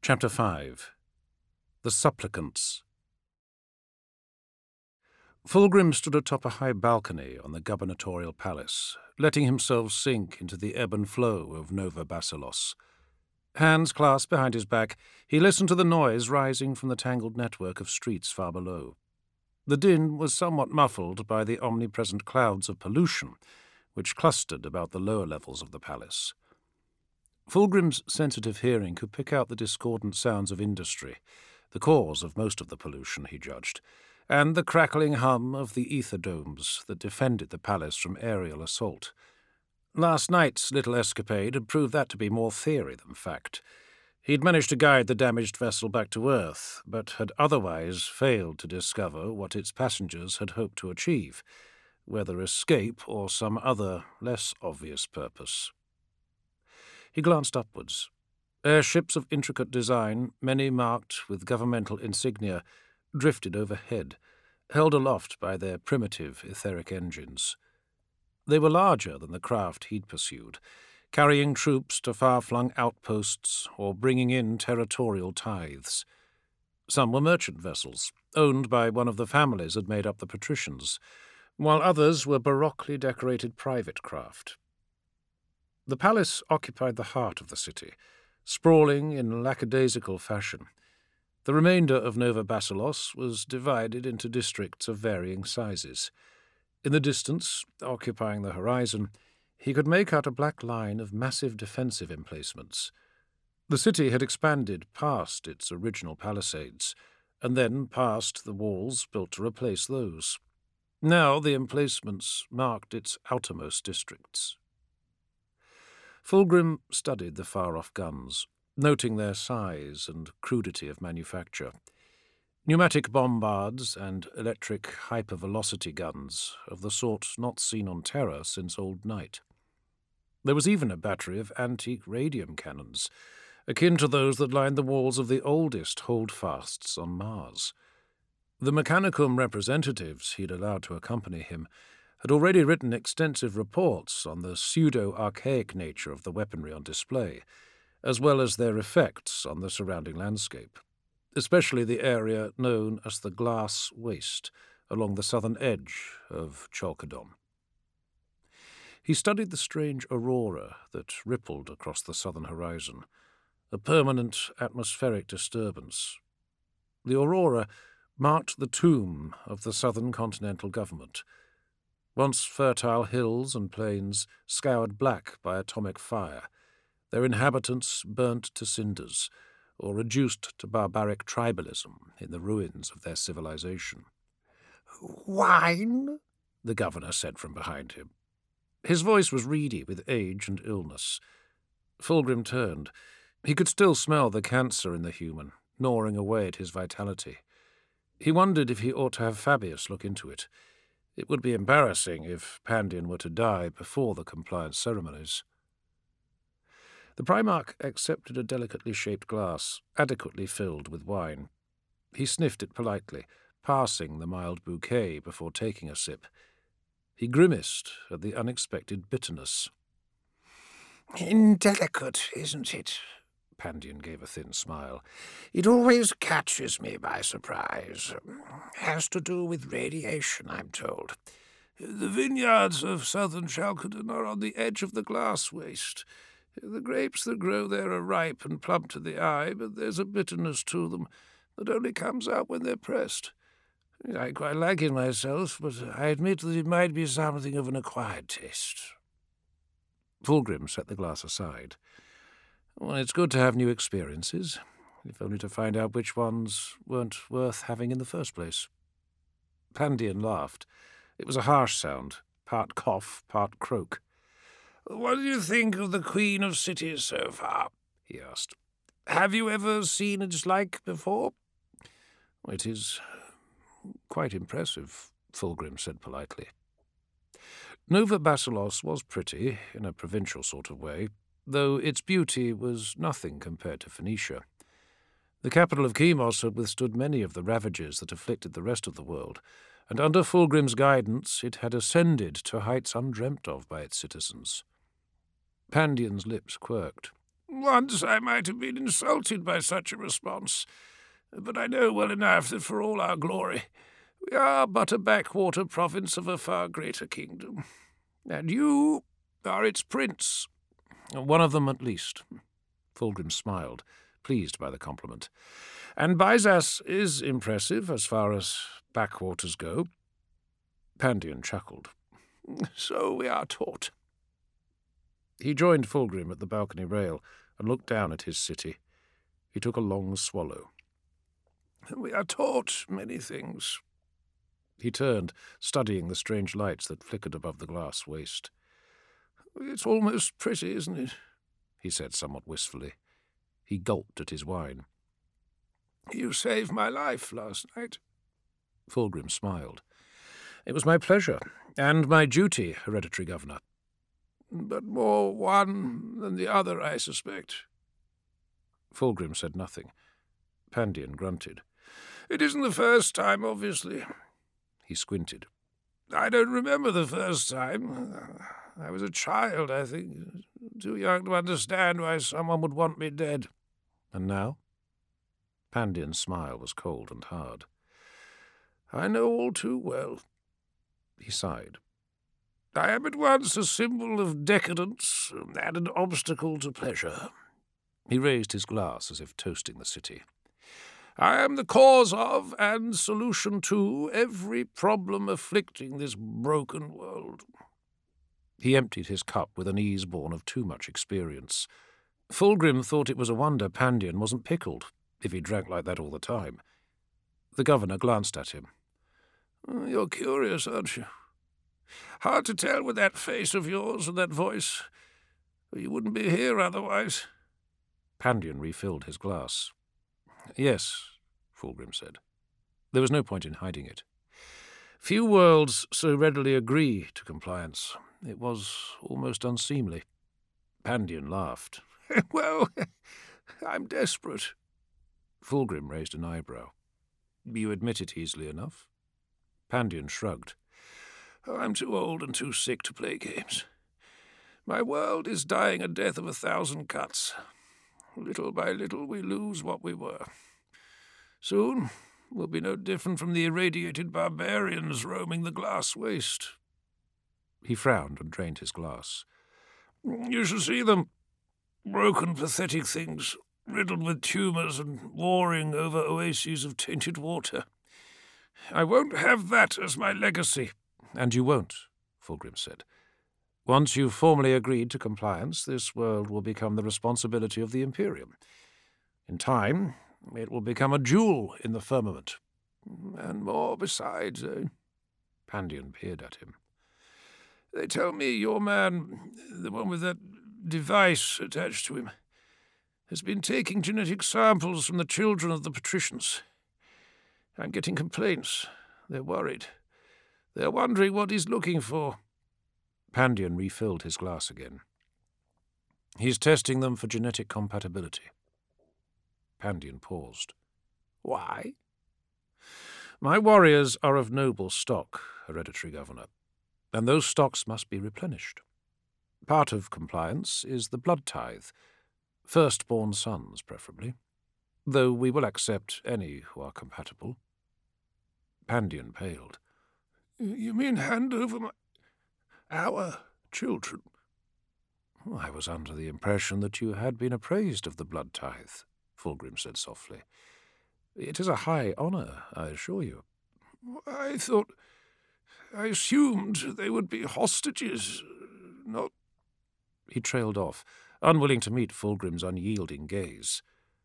Chapter 5. The Supplicants. Fulgrim stood atop a high balcony on the gubernatorial palace, letting himself sink into the ebb and flow of Nova Basilos. Hands clasped behind his back, he listened to the noise rising from the tangled network of streets far below. The din was somewhat muffled by the omnipresent clouds of pollution which clustered about the lower levels of the palace. Fulgrim's sensitive hearing could pick out the discordant sounds of industry, the cause of most of the pollution, he judged, and the crackling hum of the ether domes that defended the palace from aerial assault. Last night's little escapade had proved that to be more theory than fact. He'd managed to guide the damaged vessel back to Earth, but had otherwise failed to discover what its passengers had hoped to achieve, whether escape or some other, less obvious purpose. He glanced upwards. Airships of intricate design, many marked with governmental insignia, drifted overhead, held aloft by their primitive etheric engines. They were larger than the craft he'd pursued, carrying troops to far-flung outposts or bringing in territorial tithes. Some were merchant vessels, owned by one of the families that made up the patricians, while others were baroquely decorated private craft. The palace occupied the heart of the city, sprawling in lackadaisical fashion. The remainder of Nova Basilos was divided into districts of varying sizes. In the distance, occupying the horizon, he could make out a black line of massive defensive emplacements. The city had expanded past its original palisades, and then past the walls built to replace those. Now the emplacements marked its outermost districts. Fulgrim studied the far-off guns, noting their size and crudity of manufacture. Pneumatic bombards and electric hypervelocity guns of the sort not seen on Terra since Old Night. There was even a battery of antique radium cannons, akin to those that lined the walls of the oldest holdfasts on Mars. The Mechanicum representatives he'd allowed to accompany him had already written extensive reports on the pseudo-archaic nature of the weaponry on display, as well as their effects on the surrounding landscape, especially the area known as the Glass Waste along the southern edge of Chalcedon. He studied the strange aurora that rippled across the southern horizon, a permanent atmospheric disturbance. The aurora marked the tomb of the southern continental government, once fertile hills and plains scoured black by atomic fire, their inhabitants burnt to cinders or reduced to barbaric tribalism in the ruins of their civilization. "Wine?" the governor said from behind him. His voice was reedy with age and illness. Fulgrim turned. He could still smell the cancer in the human, gnawing away at his vitality. He wondered if he ought to have Fabius look into it. It would be embarrassing if Pandion were to die before the compliance ceremonies. The Primarch accepted a delicately shaped glass, adequately filled with wine. He sniffed it politely, passing the mild bouquet before taking a sip. He grimaced at the unexpected bitterness. "Indelicate, isn't it?" Pandion gave a thin smile. "It always catches me by surprise. Has to do with radiation, I'm told. The vineyards of southern Chalcedon are on the edge of the Glass Waste. The grapes that grow there are ripe and plump to the eye, but there's a bitterness to them that only comes out when they're pressed. I quite like it myself, but I admit that it might be something of an acquired taste." Fulgrim set the glass aside. "Well, it's good to have new experiences, if only to find out which ones weren't worth having in the first place." Pandion laughed. It was a harsh sound, part cough, part croak. "What do you think of the Queen of Cities so far?" he asked. "Have you ever seen its like before?" "It is quite impressive," Fulgrim said politely. Nova Basilos was pretty, in a provincial sort of way, though its beauty was nothing compared to Phoenicia. The capital of Chemos had withstood many of the ravages that afflicted the rest of the world, and under Fulgrim's guidance it had ascended to heights undreamt of by its citizens. Pandion's lips quirked. Once I might have been insulted by such a response, but I know well enough that for all our glory, we are but a backwater province of a far greater kingdom. And you are its prince. One of them at least. Fulgrim smiled, pleased by the compliment. And Byzas is impressive as far as backwaters go. Pandion chuckled. So we are taught. He joined Fulgrim at the balcony rail and looked down at his city. He took a long swallow. We are taught many things. He turned, studying the strange lights that flickered above the glass waist. It's almost pretty, isn't it? He said somewhat wistfully. He gulped at his wine. You saved my life last night. Fulgrim smiled. It was my pleasure, and my duty, Hereditary Governor. But more one than the other, I suspect. Fulgrim said nothing. Pandion grunted. It isn't the first time, obviously. He squinted. I don't remember the first time. I was a child, I think, too young to understand why someone would want me dead. And now? Pandion's smile was cold and hard. I know all too well. He sighed. I am at once a symbol of decadence and an obstacle to pleasure. He raised his glass as if toasting the city. I am the cause of and solution to every problem afflicting this broken world. He emptied his cup with an ease born of too much experience. Fulgrim thought it was a wonder Pandion wasn't pickled, if he drank like that all the time. The governor glanced at him. You're curious, aren't you? Hard to tell with that face of yours and that voice. You wouldn't be here otherwise. Pandion refilled his glass. Yes, Fulgrim said. There was no point in hiding it. Few worlds so readily agree to compliance. It was almost unseemly. Pandion laughed. Well, I'm desperate. Fulgrim raised an eyebrow. You admit it easily enough? Pandion shrugged. I'm too old and too sick to play games. My world is dying a death of 1,000 cuts. Little by little we lose what we were. Soon we'll be no different from the irradiated barbarians roaming the glass waste. He frowned and drained his glass. You should see them. Broken, pathetic things, riddled with tumours and warring over oases of tainted water. I won't have that as my legacy. And you won't, Fulgrim said. Once you've formally agreed to compliance, this world will become the responsibility of the Imperium. In time, it will become a jewel in the firmament. And more besides, eh? Pandion peered at him. They tell me your man, the one with that device attached to him, has been taking genetic samples from the children of the patricians. I'm getting complaints. They're worried. They're wondering what he's looking for. Pandion refilled his glass again. He's testing them for genetic compatibility. Pandion paused. Why? My warriors are of noble stock, Hereditary Governor, and those stocks must be replenished. Part of compliance is the blood tithe, firstborn sons preferably, though we will accept any who are compatible. Pandion paled. You mean hand over our children? I was under the impression that you had been appraised of the blood tithe, Fulgrim said softly. It is a high honour, I assure you. I assumed they would be hostages, not... He trailed off, unwilling to meet Fulgrim's unyielding gaze.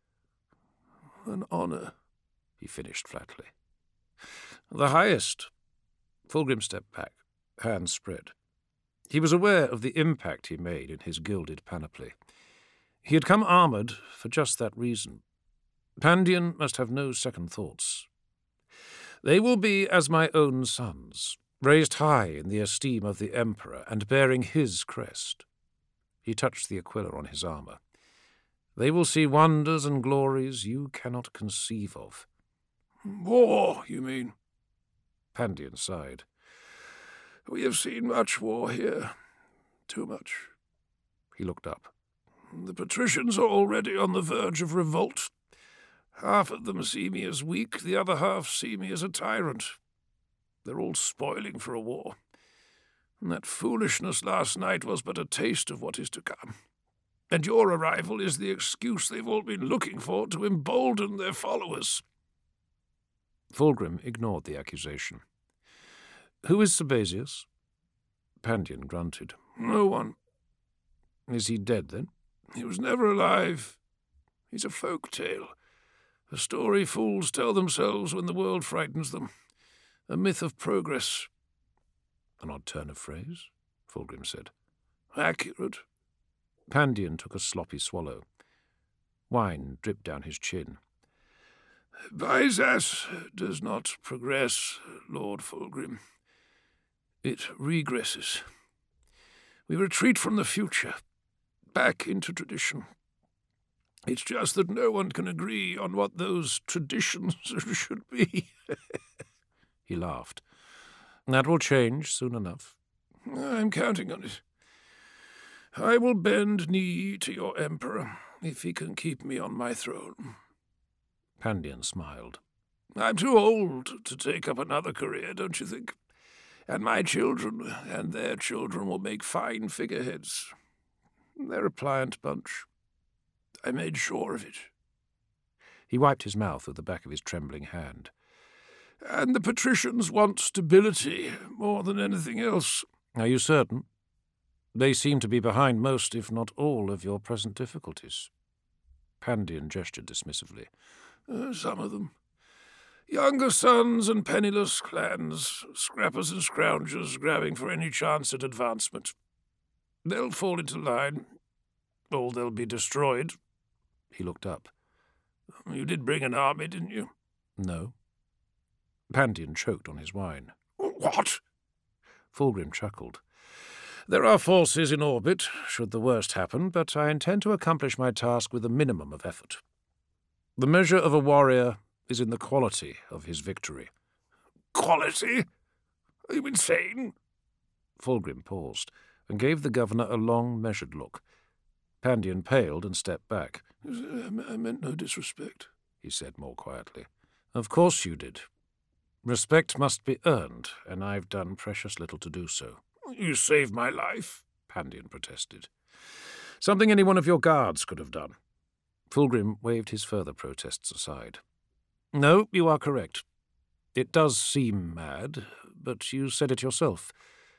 An honour, he finished flatly. The highest. Fulgrim stepped back, hands spread. He was aware of the impact he made in his gilded panoply. He had come armoured for just that reason. Pandion must have no second thoughts. They will be as my own sons, raised high in the esteem of the Emperor and bearing his crest. He touched the aquila on his armour. They will see wonders and glories you cannot conceive of. War, you mean? Pandion sighed. We have seen much war here. Too much. He looked up. The patricians are already on the verge of revolt. Half of them see me as weak, the other half see me as a tyrant. They're all spoiling for a war. And that foolishness last night was but a taste of what is to come. And your arrival is the excuse they've all been looking for to embolden their followers. Fulgrim ignored the accusation. Who is Sebasius? Pandion grunted. No one. Is he dead, then? He was never alive. He's a folk tale. A story fools tell themselves when the world frightens them. A myth of progress. An odd turn of phrase, Fulgrim said. Accurate. Pandion took a sloppy swallow. Wine dripped down his chin. Byzas does not progress, Lord Fulgrim. It regresses. We retreat from the future, back into tradition. It's just that no one can agree on what those traditions should be. He laughed. That will change soon enough. I'm counting on it. I will bend knee to your emperor if he can keep me on my throne. Pandion smiled. I'm too old to take up another career, don't you think? And my children and their children will make fine figureheads. They're a pliant bunch. I made sure of it. He wiped his mouth with the back of his trembling hand. And the patricians want stability more than anything else. Are you certain? They seem to be behind most, if not all, of your present difficulties. Pandion gestured dismissively. Some of them. Younger sons and penniless clans, scrappers and scroungers grabbing for any chance at advancement. They'll fall into line, or they'll be destroyed. He looked up. You did bring an army, didn't you? No. Pandion choked on his wine. What? Fulgrim chuckled. There are forces in orbit, should the worst happen, but I intend to accomplish my task with a minimum of effort. The measure of a warrior is in the quality of his victory. Quality? Are you insane? Fulgrim paused and gave the governor a long, measured look. Pandion paled and stepped back. I meant no disrespect, he said more quietly. Of course you did. Respect must be earned, and I've done precious little to do so. You saved my life, Pandion protested. Something any one of your guards could have done. Fulgrim waved his further protests aside. No, you are correct. It does seem mad, but you said it yourself.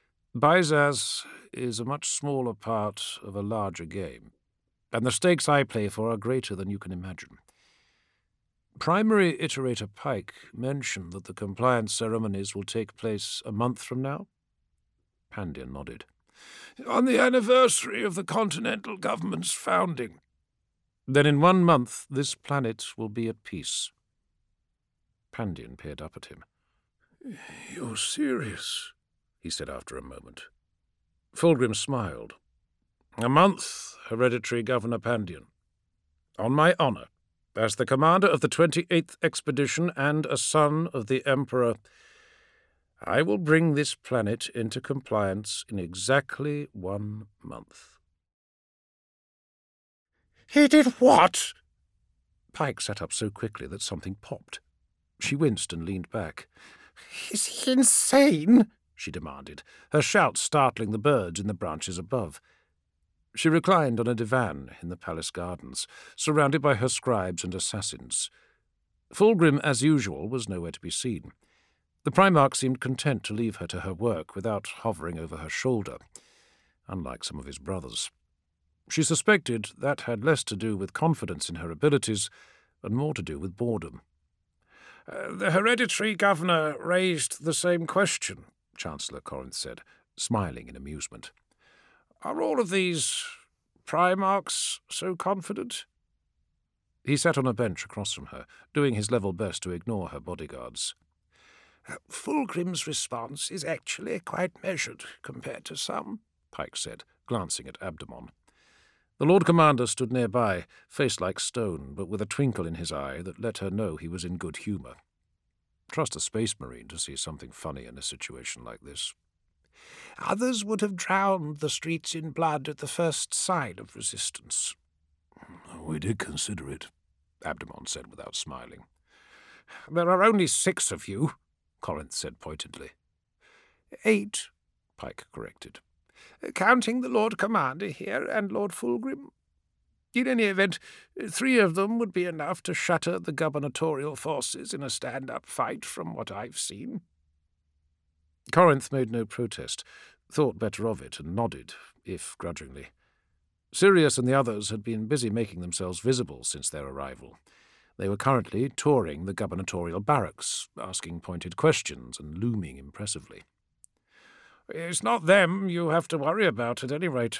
Byzas is a much smaller part of a larger game, and the stakes I play for are greater than you can imagine. Primary Iterator Pike mentioned that the compliance ceremonies will take place a month from now. Pandion nodded. On the anniversary of the Continental Government's founding. Then in 1 month this planet will be at peace. Pandion peered up at him. You're serious, he said after a moment. Fulgrim smiled. A month, Hereditary Governor Pandion. On my honour, as the commander of the 28th Expedition and a son of the Emperor, I will bring this planet into compliance in exactly 1 month. He did what? Pike sat up so quickly that something popped. She winced and leaned back. Is he insane? She demanded, her shout startling the birds in the branches above. She reclined on a divan in the palace gardens, surrounded by her scribes and assassins. Fulgrim, as usual, was nowhere to be seen. The Primarch seemed content to leave her to her work without hovering over her shoulder, unlike some of his brothers. She suspected that had less to do with confidence in her abilities and more to do with boredom. The hereditary governor raised the same question, Chancellor Corinth said, smiling in amusement. Are all of these Primarchs so confident? He sat on a bench across from her, doing his level best to ignore her bodyguards. Fulgrim's response is actually quite measured compared to some, Pike said, glancing at Abdomon. The Lord Commander stood nearby, face like stone, but with a twinkle in his eye that let her know he was in good humour. Trust a Space Marine to see something funny in a situation like this. Others would have drowned the streets in blood at the first sign of resistance, We did consider it, Abdemon said without smiling. There are only 6 of you, Corinth said pointedly. 8, Pike corrected. counting the Lord Commander here and Lord Fulgrim. In any event, 3 of them would be enough to shatter the gubernatorial forces in a stand-up fight from what I've seen. Corinth made no protest, thought better of it, and nodded, if grudgingly. Sirius and the others had been busy making themselves visible since their arrival. They were currently touring the gubernatorial barracks, asking pointed questions and looming impressively. It's not them you have to worry about, at any rate.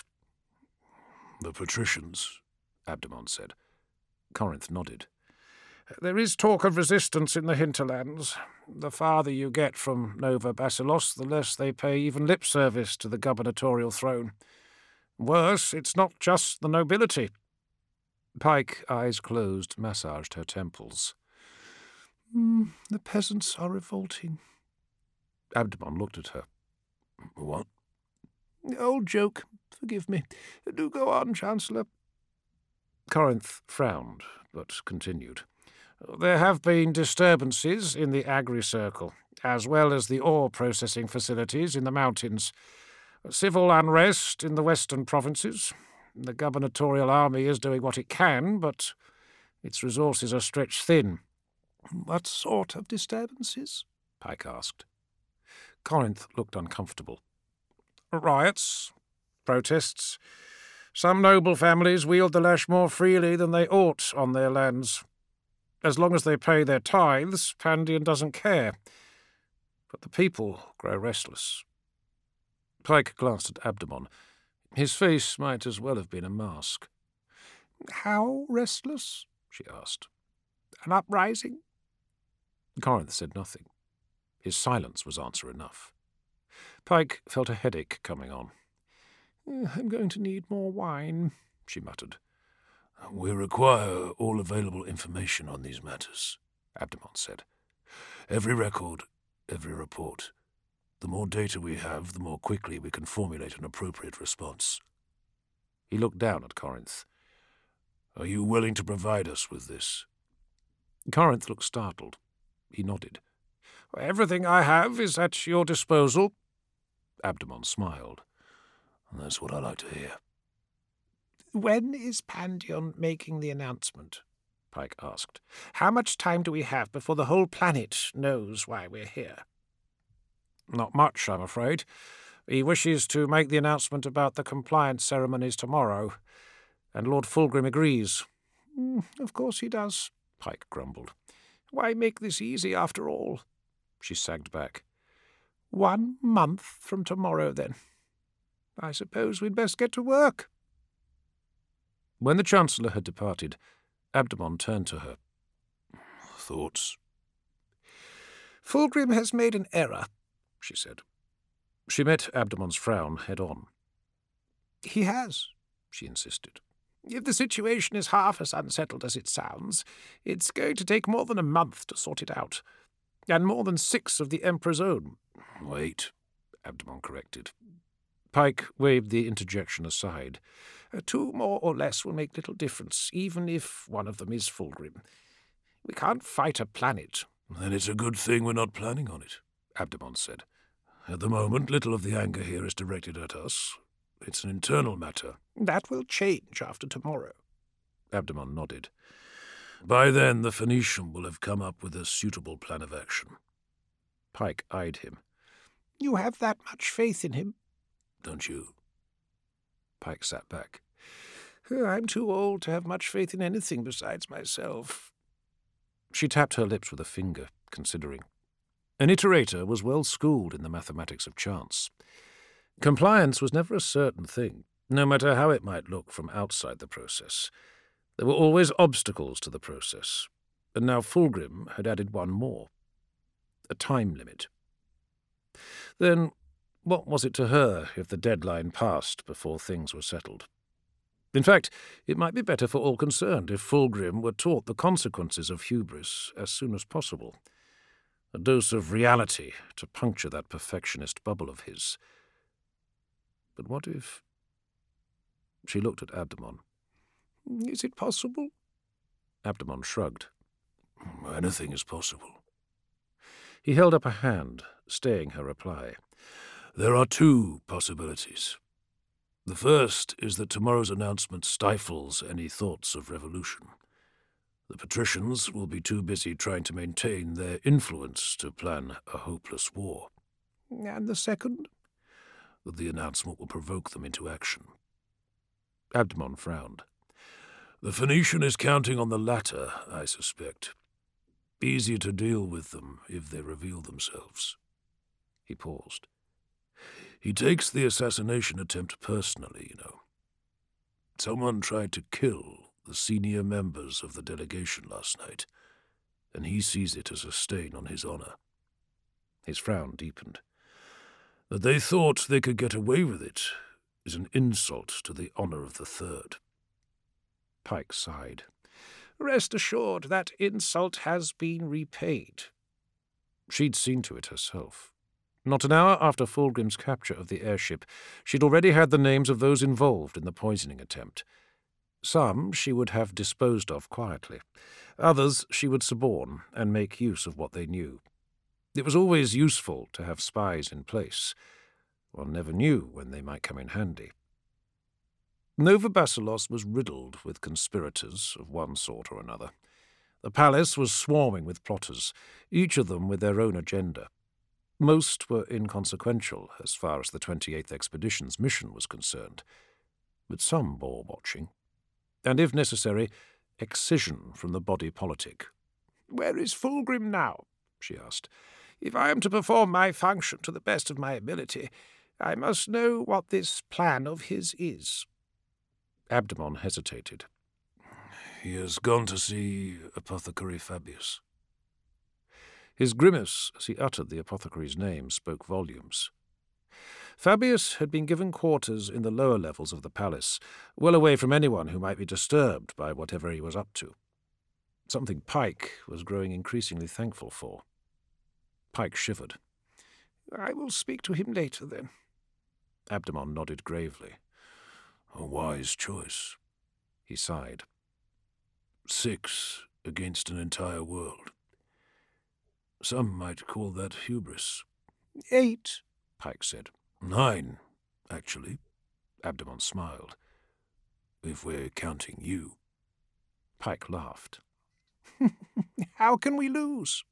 The patricians, Abdemon said. Corinth nodded. There is talk of resistance in the hinterlands. The farther you get from Nova Basilos, the less they pay even lip service to the gubernatorial throne. Worse, it's not just the nobility. Pike, eyes closed, massaged her temples. The peasants are revolting. Abdemon looked at her. What? Old joke. Forgive me. Do go on, Chancellor. Corinth frowned, but continued. There have been disturbances in the agri-circle, as well as the ore-processing facilities in the mountains. Civil unrest in the western provinces. The gubernatorial army is doing what it can, but its resources are stretched thin. What sort of disturbances? Pike asked. Corinth looked uncomfortable. Riots, protests. Some noble families wield the lash more freely than they ought on their lands. As long as they pay their tithes, Pandion doesn't care. But the people grow restless. Pike glanced at Abdemon. His face might as well have been a mask. How restless? She asked. An uprising? Corinth said nothing. His silence was answer enough. Pike felt a headache coming on. I'm going to need more wine, she muttered. We require all available information on these matters, Abdemon said. Every record, every report. The more data we have, the more quickly we can formulate an appropriate response. He looked down at Corinth. Are you willing to provide us with this? Corinth looked startled. He nodded. Everything I have is at your disposal. Abdemon smiled. That's what I like to hear. When is Pandion making the announcement? Pike asked. How much time do we have before the whole planet knows why we're here? Not much, I'm afraid. He wishes to make the announcement about the compliance ceremonies tomorrow, and Lord Fulgrim agrees. Of course he does, Pike grumbled. Why make this easy after all? She sagged back. 1 month from tomorrow, then. I suppose we'd best get to work. When the Chancellor had departed, Abdemon turned to her. Thoughts? Fulgrim has made an error, she said. She met Abdemon's frown head-on. He has, she insisted. If the situation is half as unsettled as it sounds, it's going to take more than a month to sort it out, and more than 6 of the Emperor's own. Wait, Abdemon corrected. Pike waved the interjection aside. 2 more or less will make little difference, even if one of them is Fulgrim. We can't fight a planet. Then it's a good thing we're not planning on it, Abdemon said. At the moment, little of the anger here is directed at us. It's an internal matter. That will change after tomorrow. Abdemon nodded. By then, the Phoenician will have come up with a suitable plan of action. Pike eyed him. You have that much faith in him? Don't you? Pike sat back. I'm too old to have much faith in anything besides myself. She tapped her lips with a finger, considering. An iterator was well schooled in the mathematics of chance. Compliance was never a certain thing, no matter how it might look from outside the process. There were always obstacles to the process, and now Fulgrim had added one more. A time limit. Then, what was it to her if the deadline passed before things were settled? In fact, it might be better for all concerned if Fulgrim were taught the consequences of hubris as soon as possible. A dose of reality to puncture that perfectionist bubble of his. But what if... She looked at Abdemon. Is it possible? Abdemon shrugged. Anything is possible. He held up a hand, staying her reply. There are two possibilities. The first is that tomorrow's announcement stifles any thoughts of revolution. The patricians will be too busy trying to maintain their influence to plan a hopeless war. And the second? That the announcement will provoke them into action. Abdemon frowned. The Phoenician is counting on the latter, I suspect. Easier to deal with them if they reveal themselves. He paused. He takes the assassination attempt personally, you know. Someone tried to kill the senior members of the delegation last night, and he sees it as a stain on his honor. His frown deepened. That they thought they could get away with it is an insult to the honor of the Third. Pike sighed. Rest assured that insult has been repaid. She'd seen to it herself. Not an hour after Fulgrim's capture of the airship, she'd already had the names of those involved in the poisoning attempt. Some she would have disposed of quietly. Others she would suborn and make use of what they knew. It was always useful to have spies in place. One never knew when they might come in handy. Nova Basilos was riddled with conspirators of one sort or another. The palace was swarming with plotters, each of them with their own agenda. Most were inconsequential as far as the 28th Expedition's mission was concerned, but some bore watching, and if necessary, excision from the body politic. Where is Fulgrim now? She asked. If I am to perform my function to the best of my ability, I must know what this plan of his is. Abdemon hesitated. He has gone to see Apothecary Fabius. His grimace as he uttered the apothecary's name spoke volumes. Fabius had been given quarters in the lower levels of the palace, well away from anyone who might be disturbed by whatever he was up to. Something Pike was growing increasingly thankful for. Pike shivered. I will speak to him later, then. Abdemon nodded gravely. A wise choice. He sighed. 6 against an entire world. Some might call that hubris. 8, Pike said. 9, actually. Abdemon smiled. If we're counting you. Pike laughed. How can we lose?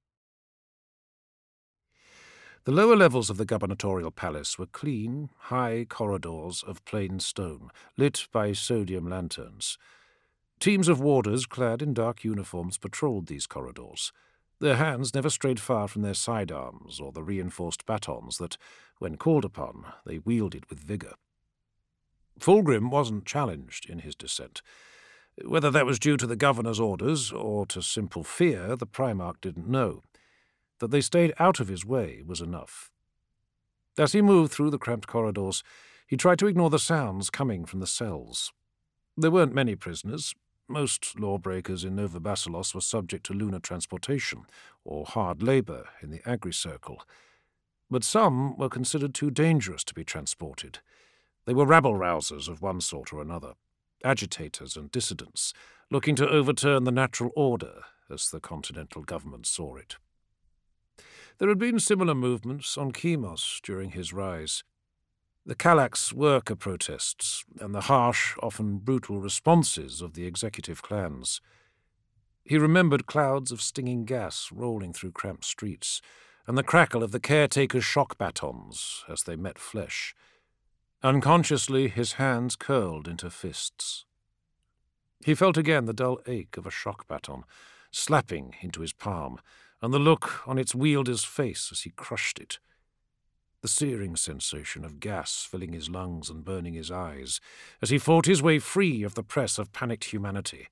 The lower levels of the gubernatorial palace were clean, high corridors of plain stone, lit by sodium lanterns. Teams of warders clad in dark uniforms patrolled these corridors. Their hands never strayed far from their sidearms or the reinforced batons that, when called upon, they wielded with vigour. Fulgrim wasn't challenged in his dissent. Whether that was due to the governor's orders or to simple fear, the Primarch didn't know. That they stayed out of his way was enough. As he moved through the cramped corridors, he tried to ignore the sounds coming from the cells. There weren't many prisoners. Most lawbreakers in Nova Basilos were subject to lunar transportation or hard labour in the Agri-Circle. But some were considered too dangerous to be transported. They were rabble-rousers of one sort or another, agitators and dissidents, looking to overturn the natural order as the continental government saw it. There had been similar movements on Kemos during his rise. The Kallax worker protests and the harsh, often brutal responses of the executive clans. He remembered clouds of stinging gas rolling through cramped streets and the crackle of the caretaker's shock batons as they met flesh. Unconsciously, his hands curled into fists. He felt again the dull ache of a shock baton, slapping into his palm, and the look on its wielder's face as he crushed it. The searing sensation of gas filling his lungs and burning his eyes as he fought his way free of the press of panicked humanity.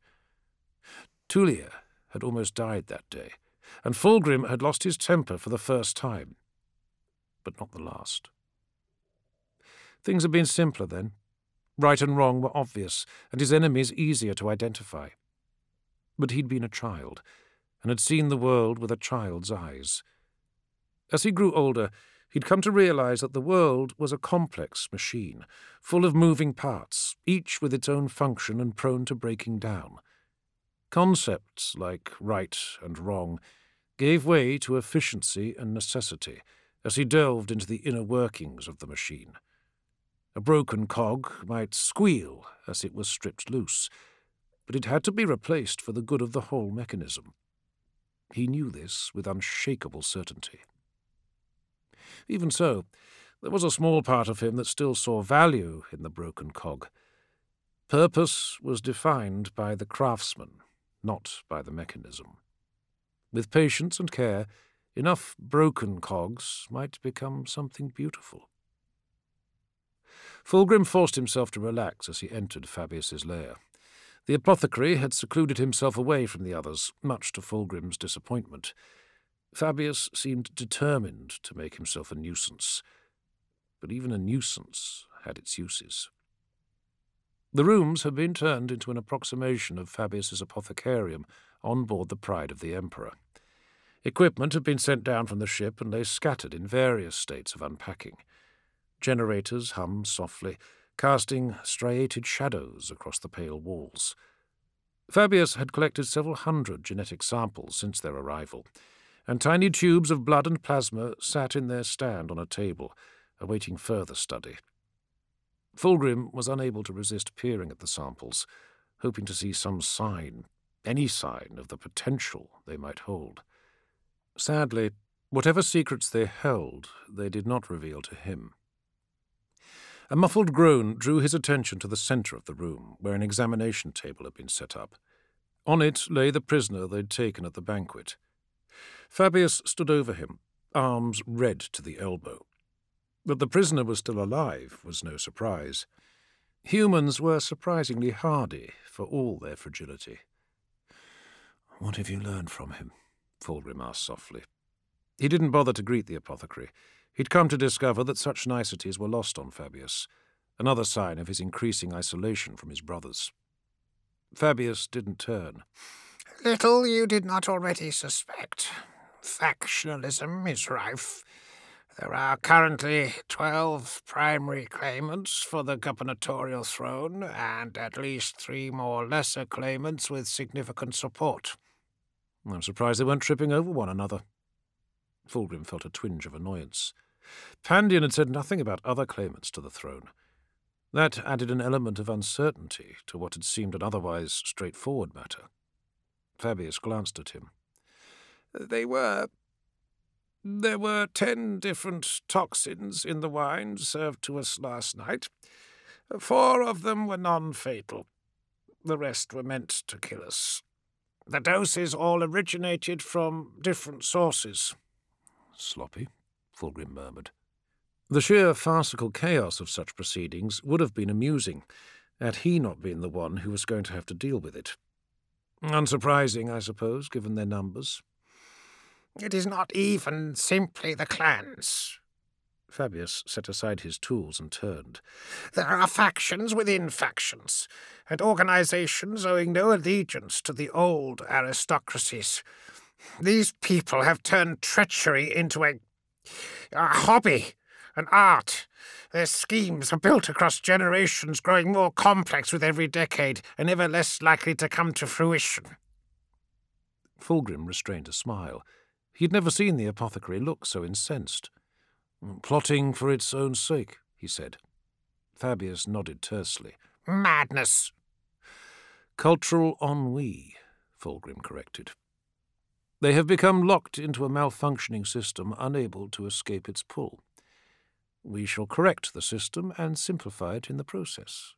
Tulia had almost died that day, and Fulgrim had lost his temper for the first time, but not the last. Things had been simpler then. Right and wrong were obvious, and his enemies easier to identify. But he'd been a child, and had seen the world with a child's eyes. As he grew older, He'd come to realize that the world was a complex machine, full of moving parts, each with its own function and prone to breaking down. Concepts like right and wrong gave way to efficiency and necessity as he delved into the inner workings of the machine. A broken cog might squeal as it was stripped loose, but it had to be replaced for the good of the whole mechanism. He knew this with unshakable certainty. Even so, there was a small part of him that still saw value in the broken cog. Purpose was defined by the craftsman, not by the mechanism. With patience and care, enough broken cogs might become something beautiful. Fulgrim forced himself to relax as he entered Fabius's lair. The apothecary had secluded himself away from the others, much to Fulgrim's disappointment. Fabius seemed determined to make himself a nuisance, but even a nuisance had its uses. The rooms had been turned into an approximation of Fabius's apothecarium on board the Pride of the Emperor. Equipment had been sent down from the ship and lay scattered in various states of unpacking. Generators hummed softly, casting striated shadows across the pale walls. Fabius had collected several hundred genetic samples since their arrival, and tiny tubes of blood and plasma sat in their stand on a table, awaiting further study. Fulgrim was unable to resist peering at the samples, hoping to see some sign, any sign of the potential they might hold. Sadly, whatever secrets they held, they did not reveal to him. A muffled groan drew his attention to the centre of the room, where an examination table had been set up. On it lay the prisoner they'd taken at the banquet. Fabius stood over him, arms red to the elbow. That the prisoner was still alive was no surprise. Humans were surprisingly hardy, for all their fragility. "What have you learned from him?" Fulgrim asked softly. He didn't bother to greet the apothecary. He'd come to discover that such niceties were lost on Fabius, another sign of his increasing isolation from his brothers. Fabius didn't turn. "Little you did not already suspect. Factionalism is rife. There are currently 12 primary claimants for the gubernatorial throne, and at least 3 more lesser claimants with significant support." "I'm surprised they weren't tripping over one another." Fulgrim felt a twinge of annoyance. Pandion had said nothing about other claimants to the throne. That added an element of uncertainty to what had seemed an otherwise straightforward matter. Fabius glanced at him. There were 10 different toxins in the wine served to us last night. 4 of them were non-fatal. The rest were meant to kill us. The doses all originated from different sources." "Sloppy," Fulgrim murmured. The sheer farcical chaos of such proceedings would have been amusing, had he not been the one who was going to have to deal with it. Unsurprising, I suppose, given their numbers. "It is not even simply the clans." Fabius set aside his tools and turned. "There are factions within factions, and organizations owing no allegiance to the old aristocracies. These people have turned treachery into a hobby, an art. Their schemes are built across generations, growing more complex with every decade, and ever less likely to come to fruition." Fulgrim restrained a smile. He had never seen the apothecary look so incensed. "Plotting for its own sake," he said. Fabius nodded tersely. "Madness." "Cultural ennui," Fulgrim corrected. "They have become locked into a malfunctioning system, unable to escape its pull. We shall correct the system and simplify it in the process."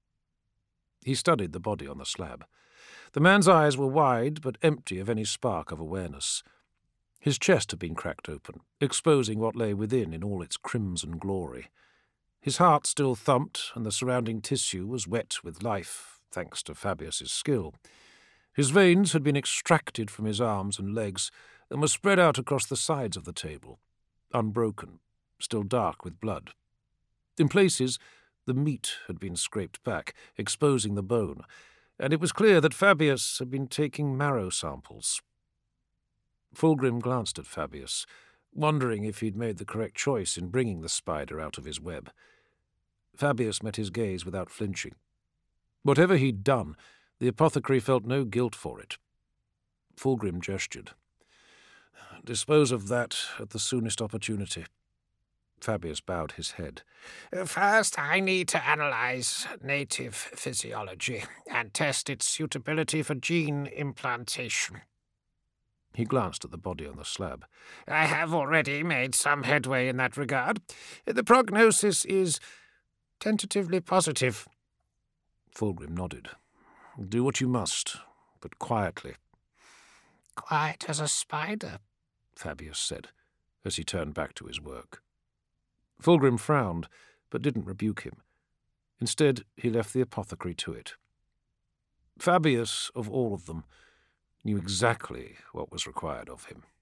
He studied the body on the slab. The man's eyes were wide but empty of any spark of awareness. His chest had been cracked open, exposing what lay within in all its crimson glory. His heart still thumped, and the surrounding tissue was wet with life, thanks to Fabius's skill. His veins had been extracted from his arms and legs and were spread out across the sides of the table, unbroken, still dark with blood. In places, the meat had been scraped back, exposing the bone, and it was clear that Fabius had been taking marrow samples. Fulgrim glanced at Fabius, wondering if he'd made the correct choice in bringing the spider out of his web. Fabius met his gaze without flinching. Whatever he'd done, the apothecary felt no guilt for it. Fulgrim gestured. "Dispose of that at the soonest opportunity." Fabius bowed his head. First, I need to analyze native physiology and test its suitability for gene implantation. He glanced at the body on the slab. I have already made some headway in that regard. The prognosis is tentatively positive. Fulgrim nodded. "Do what you must, but quietly." Quiet as a spider, Fabius said, as he turned back to his work. Fulgrim frowned, but didn't rebuke him. Instead, he left the apothecary to it. Fabius, of all of them, knew exactly what was required of him.